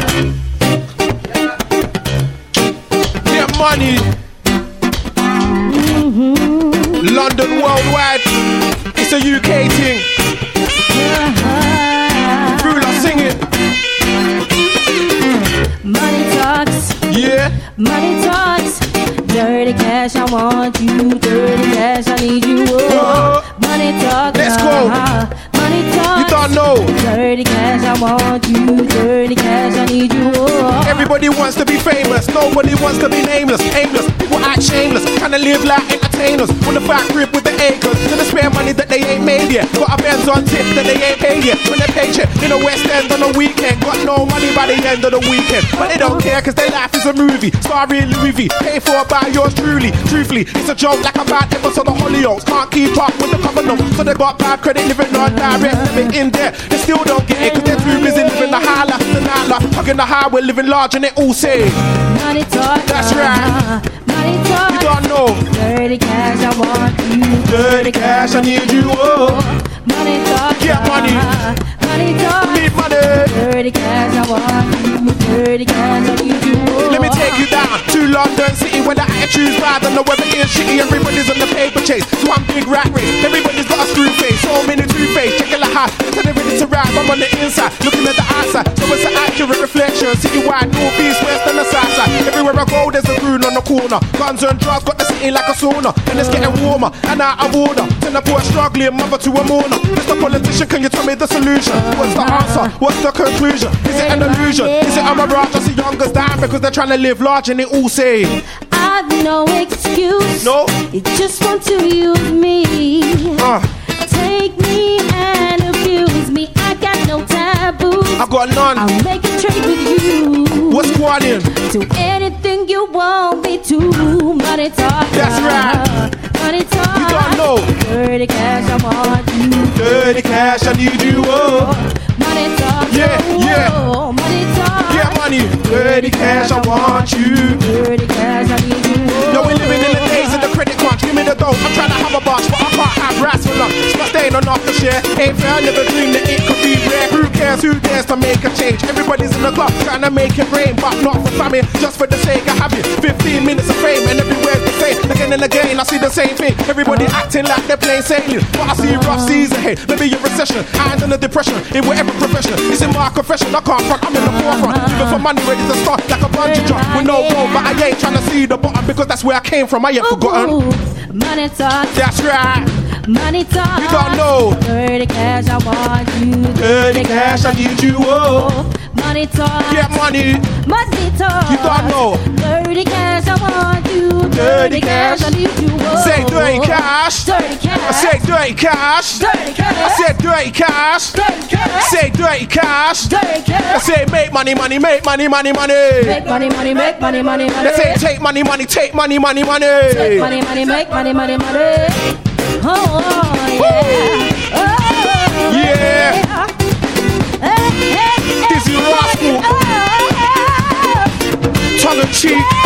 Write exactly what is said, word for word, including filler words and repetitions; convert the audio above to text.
Get money. Mm-hmm. London worldwide. It's a U K thing. Rula, sing it. Money talks. Yeah. Money talks. Dirty cash, I want you. Dirty cash, I need you. Oh. Money talks. Let's go. Money talks. You don't know. Dirty cash, I want you. Dirty cash, I need you. Oh. Everybody wants to be famous. Nobody wants to be nameless. Aimless. People act shameless. Kinda live like entertainers. On the back grip with the acres. To the spare money that they ain't made yet. Got a Benz on tip that they ain't paid yet. When they paycheck in the West End on the weekend. Got no money by the end of the weekend. But they don't care cause their life is a movie. Starring Louis V. Paid for by yours truly. Truthfully, it's a joke like a bad episode of Hollyoaks. Can't keep up with the cover note. So they got bad credit living on direct. Living in there. They still don't get it cause they're too busy living the high life. The night life. Hugging the highway, living large and they all say money talk. That's right. Money talk. You don't know. Dirty cash, I want you. Dirty cash, I need you. Oh. Money talk. Get money. Money talk. Need money. Dirty cash, I want you. Dirty cash, I need you. Oh. Let me take you down to London City where the attitude's bad and the weather is shitty. Everybody's on the paper chase. It's one big rat race. Everybody's got a screw face. So many two-face. Checking the house. So they're ready to ride. I'm on the inside. Looking at the outside. So it's an accurate reflection. Citywide, north, east, west and the south side. Everywhere I go there's a goon on the corner. Guns and drugs got the city like a sauna. And it's getting warmer and out of order. Send a poor struggling mother to a mourner. Mister Politician, can you tell me the solution? What's the answer? What's the conclusion? Is it an illusion? Is it a mirage? Just the youngers dying because they're trying to live large and they all say I've no excuse. No. You just want to use me. uh, Take me and abuse me. I got no taboo. I got none. I'll make a trade with you. What's going in? Do anything you want me to. Money talk. That's right. Money talk. You don't know. Dirty cash, I want you. Dirty cash, I need you. Oh. Money talk. Yeah, oh, yeah. oh, money talk. Get money. Dirty cash, I want you. Dirty cash, I need you. Yo, we're living in the days of the credit crunch. Give me the dough. I'm trying to have a bunch, but I can't have rats for lunch. It's not staying on off the share. Ain't fair, I never dreamed that it could be rare. Who cares? Who dares to make a change? Everybody's in the club trying to make it rain, but not for famine, just for the sake of having fifteen minutes of fame, and everywhere's the same. Again and again, I see the same thing. Everybody acting like they're playing sailing, but I see rough seas ahead. Maybe a recession, and in a depression, in whatever profession. It's in my confession, I can't front, I'm in the forefront. Even for money, ready to start like a bungee jump with no rope, but I ain't trying to see the bottom because that's where I came from. I ain't forgotten. Money talk. That's right. Money talk. You don't know. Dirty cash, I want you. Dirty cash, I need you. Oh. Money talk. Get money. Money talk. You don't know. Dirty cash, I want you. Dirty cash, I need you. Oh. Say dirty cash. Dirty cash. I said dirty cash. Dirty cash. I said dirty cash. Dirty cash. Say dirty cash. Dirty I cash. say make money, money, make money, money, money. Make money, money, make money, money, money. They say take money, money, take money, money, money. Take money, money, make money, money, money. Oh, oh yeah. Oh, yeah. yeah. Hey, hey, hey, This is Rascal. oh, oh, oh. Tongue in cheek.